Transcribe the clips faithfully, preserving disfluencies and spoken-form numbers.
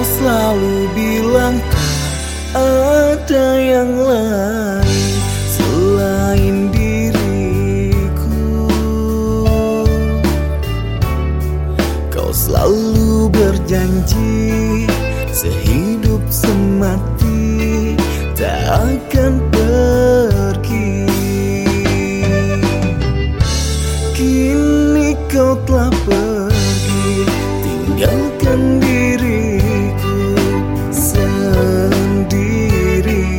selalu bilang tak ada yang lain selain diriku. Kau selalu berjanji sehidup semati tak akan pergi. Kini kau telah pergi, tinggalkan diriku sendiri.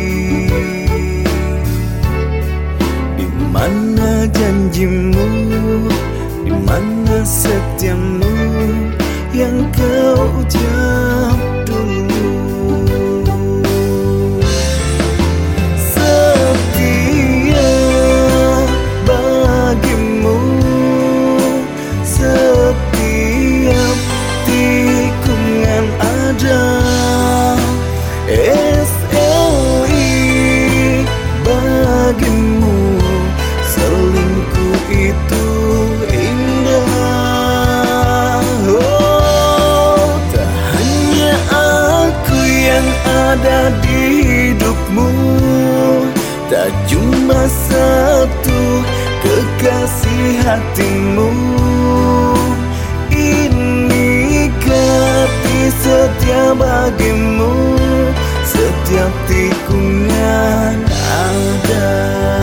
Di mana janjimu, di mana setiamu yang kau ucap dulu. Setia bagimu setiap tikungan ada. S L I bagimu selingkuh itu indah. Oh, tak hanya aku yang ada di hidupmu, tak cuma satu kekasih hatimu. Ini hati setia bagimu, setiap tikungan ada.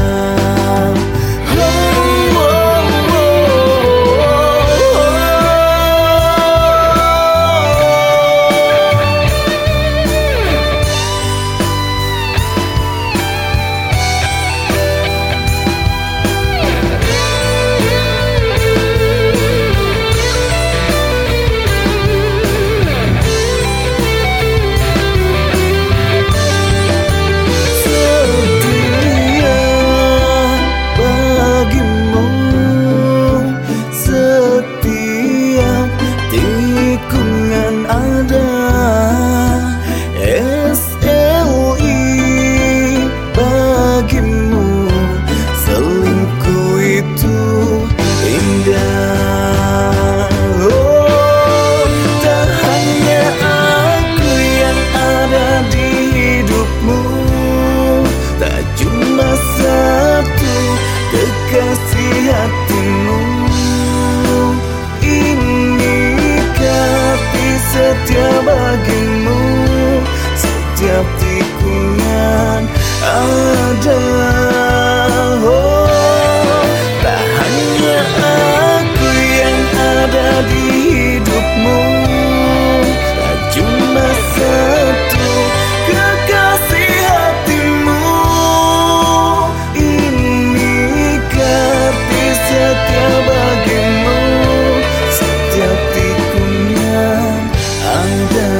Kekasih hatimu, ini hati setia bagimu, setiap tikungan ada. Oh, tak hanya aku yang ada di hidupmu, tak cuma satu kekasih hatimu. Setia bagimu, setiap tikungan ada.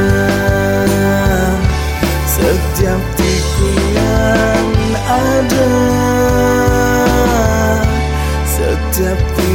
Setiap tikungan ada. Setiap tikungan